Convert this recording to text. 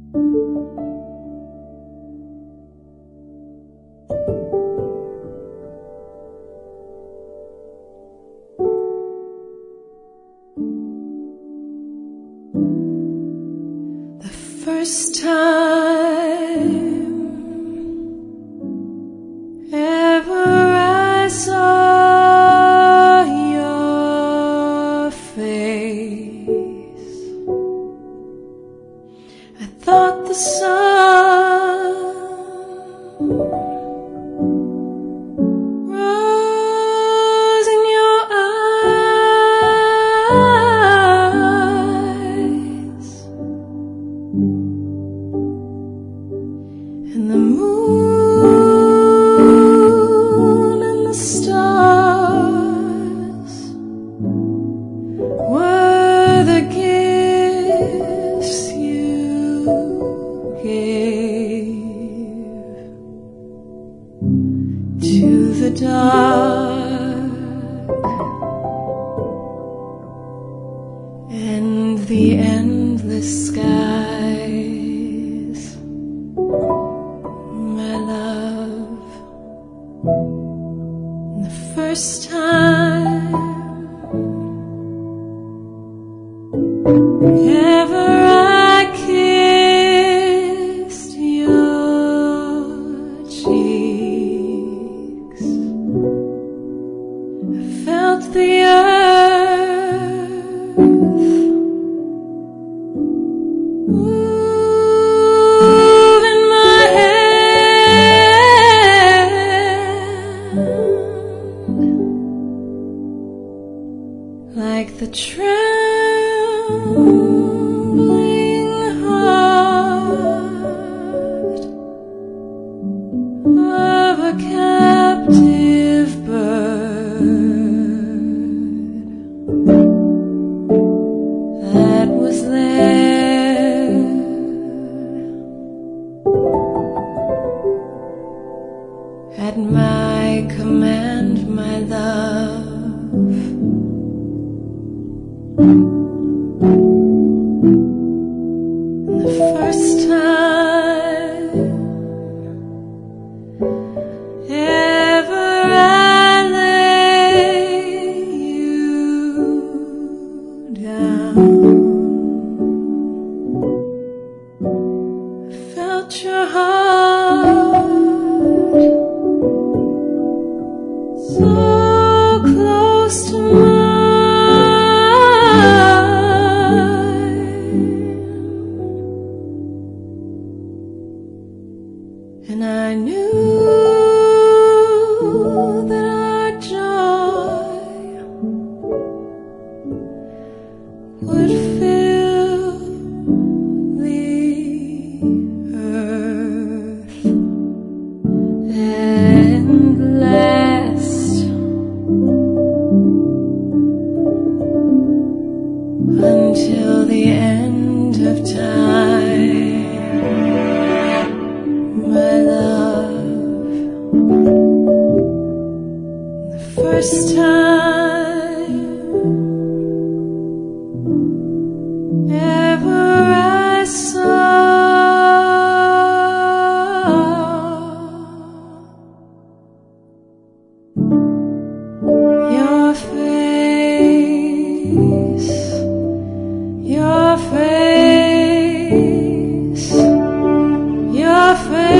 First time ever I saw your face, I thought the sun rose in your eyes, and the moon and the stars were the gifts you gave to the dark and the endless skies. My love, the first time ever I kissed your cheeks, I felt the earth move in my hand, like the trembling heart of a captive bird that was there at my command, my love. The first time ever I lay you down, I felt your heart so close to mine, and I knew that our joy would fill the earth and last until the end of time. My love, the first time ever I saw your face, your face, your face.